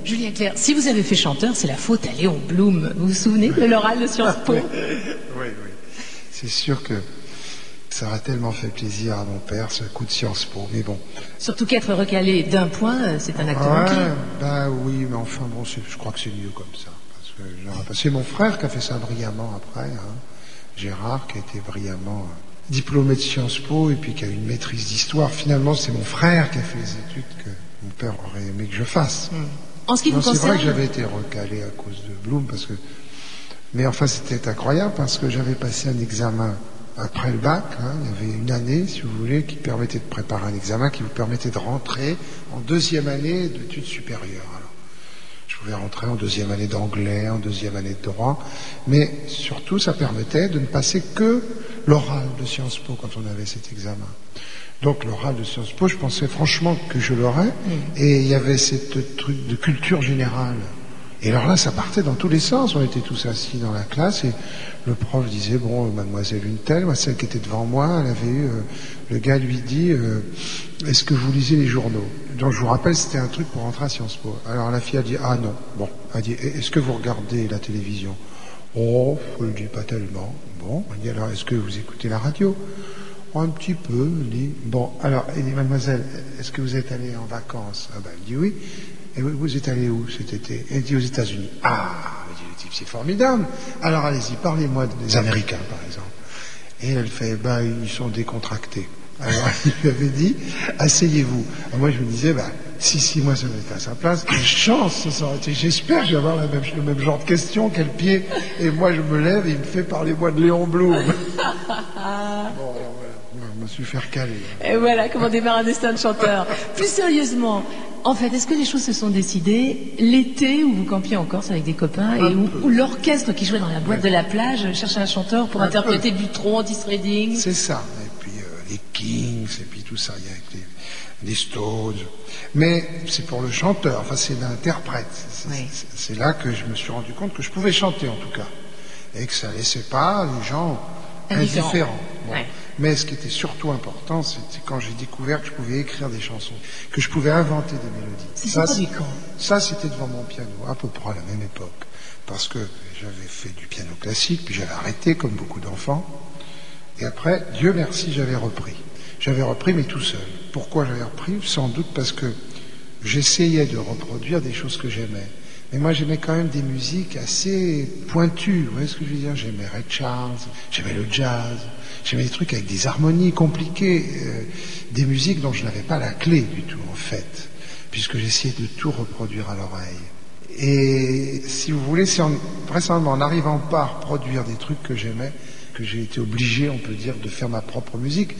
Julien Clerc, si vous avez fait chanteur, c'est la faute à Léon Blum. Vous vous souvenez de l'oral de Sciences Po? Oui. C'est sûr que ça aurait tellement fait plaisir à mon père, ce coup de Sciences Po, mais bon. Surtout qu'être recalé d'un point, c'est un acte manqué. Bah oui, mais enfin bon, je crois que c'est mieux comme ça. C'est mon frère qui a fait ça brillamment après, hein. Gérard, qui a été brillamment diplômé de Sciences Po et puis qui a eu une maîtrise d'histoire. Finalement, c'est mon frère qui a fait les études que mon père aurait aimé que je fasse. En ce qui vous concerne... C'est vrai que j'avais été recalé à cause de Blum, mais enfin c'était incroyable parce que j'avais passé un examen après le bac, hein. Il y avait une année, si vous voulez, qui permettait de préparer un examen qui vous permettait de rentrer en deuxième année d'études supérieures. Alors, je pouvais rentrer en deuxième année d'anglais, en deuxième année de droit, mais surtout ça permettait de ne passer que l'oral de Sciences Po quand on avait cet examen. Donc l'oral de Sciences Po, je pensais franchement que je l'aurais, et il y avait cette truc de culture générale. Et alors là, ça partait dans tous les sens. On était tous assis dans la classe et le prof disait, bon, mademoiselle une telle, celle qui était devant moi, elle avait eu, le gars lui dit, est-ce que vous lisez les journaux? Donc je vous rappelle, c'était un truc pour rentrer à Sciences Po. Alors la fille a dit, ah non. Bon, elle a dit, est-ce que vous regardez la télévision? Oh, je ne le dis pas tellement. Bon, elle dit, alors est-ce que vous écoutez la radio? Oh, un petit peu, elle dit. Bon, alors, elle dit, mademoiselle, est-ce que vous êtes allée en vacances? Ah ben, elle dit oui. Et vous êtes allé où cet été? Elle dit aux États-Unis. Ah, elle dit, le type, c'est formidable. Alors allez-y, parlez-moi des Américains, par exemple. Et elle fait, ils sont décontractés. Alors il lui avait dit, asseyez-vous. Alors, moi je me disais, si moi ça m'était à sa place, quelle chance ça aurait été. J'espère que je vais avoir le même genre de question, quel pied. Et moi je me lève et il me fait, parlez-moi de Léon Blum. Bon, alors voilà, je me suis fait recaler. Et voilà comment démarre un destin de chanteur. Plus sérieusement, en fait, est-ce que les choses se sont décidées l'été où vous campiez en Corse avec des copains et où l'orchestre qui jouait dans la boîte de la plage cherchait un chanteur pour interpréter Dutronc, Otis Redding? C'est ça. Et puis les Kings et puis tout ça, il y a les Stones. Mais c'est pour le chanteur, enfin c'est l'interprète. C'est là que je me suis rendu compte que je pouvais chanter en tout cas. Et que ça laissait pas les gens indifférents. Bon. Ouais. Mais ce qui était surtout important, c'était quand j'ai découvert que je pouvais écrire des chansons, que je pouvais inventer des mélodies. Ça, c'était devant mon piano, à peu près à la même époque. Parce que j'avais fait du piano classique, puis j'avais arrêté, comme beaucoup d'enfants. Et après, Dieu merci, j'avais repris. J'avais repris, mais tout seul. Pourquoi j'avais repris? Sans doute parce que j'essayais de reproduire des choses que j'aimais. Mais moi, j'aimais quand même des musiques assez pointues. Vous voyez ce que je veux dire? J'aimais Ray Charles, j'aimais le jazz, j'aimais des trucs avec des harmonies compliquées, des musiques dont je n'avais pas la clé du tout, en fait, puisque j'essayais de tout reproduire à l'oreille. Et si vous voulez, c'est vraisemblablement en n'arrivant pas à reproduire des trucs que j'aimais, que j'ai été obligé, on peut dire, de faire ma propre musique.